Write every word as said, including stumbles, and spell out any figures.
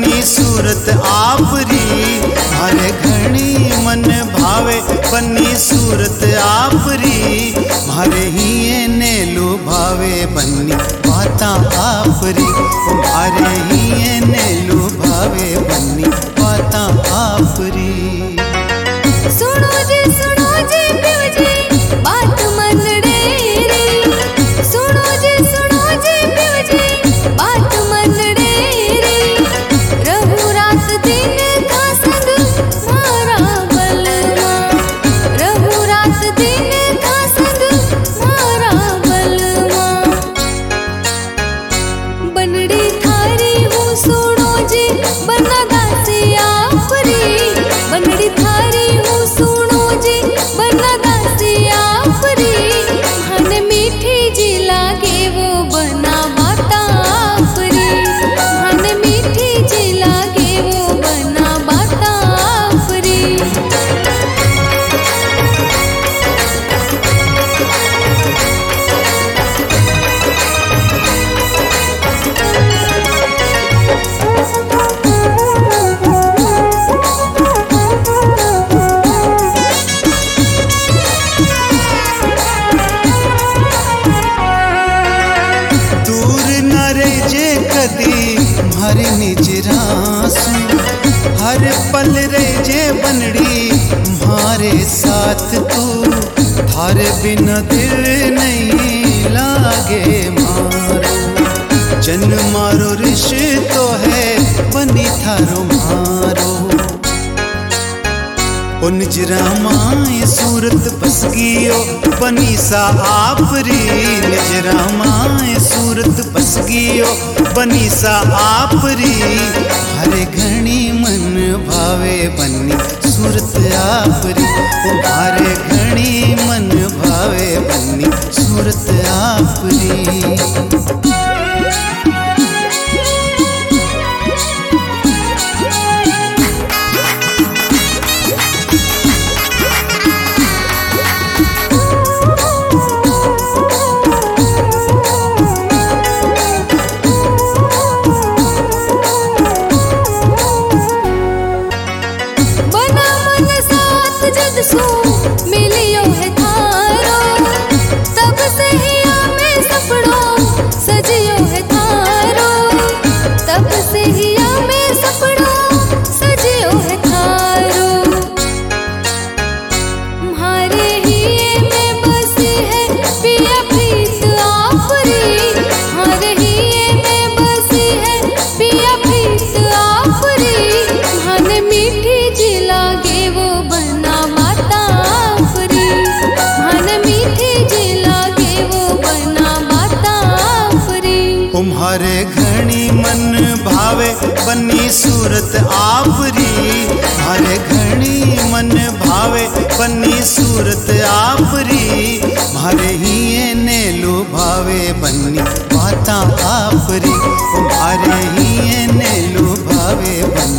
बनी सूरत आपरी, मारे घणी मन भावे बनी सूरत आपरी, मारे हिये ने लुभावे बनी बाता आपरी, मारे हिये ने लुभावे बनी बाता आपरी। सुनो जी सुनो जी पिव जी बात मन डेरी, सुनो जी सुनो जी पिव जी बात मन डेरी, रहू रात दिन का संग मारा बलमा, रहू रात दिन का संग मारा बलमा। बनड़ी थारी हूँ सुनो जी बना दासी आपरी, बनड़ी थारी हूँ सुनो जी बना दासी आपरी, मन मीठी जी लागे वो बना बाता आपरी, मन मीठी जी लागे वो बना बाता आपरी। दूर न रह जे कदी मारे निजरासू, हर पल रह जे बनड़ी मारे साथ तू, थारे बिना दिल नहीं लागे मारो, जन मारो रिश्तो है बनी थारो मारो। ओ निजरा माए सूरत बस गियो बनी सा आपरी, निजरा माए सूरत बस गियो बनी सा आपरी, हरे घणी मन भावे बनी सूरत आपरी, ओ हरे घणी मन भावे बनी सूरत आपरी। बना मन साथ जग सो मिलियो है थारो, तब से ही में सपड़ो सजियो है थारो, तब से ही में सपड़ो सजियो है थारो। म्हारे हिये में बसी है पिया प्रीत आपरी, म्हारे हिये में बसी है पिया प्रीत आपरी, मन मीठी जी लागे वो बना माता आपरी, मन मीठी जी लागे वो बना माता आपरी। तुम्हारे घणी मन भावे बनी सूरत आपरी, मारे घणी मन भावे बनी सूरत आपरी, मारे हिये ने लुभावे बनी बाता आपरी, मारे हिये ने लुभावे बनी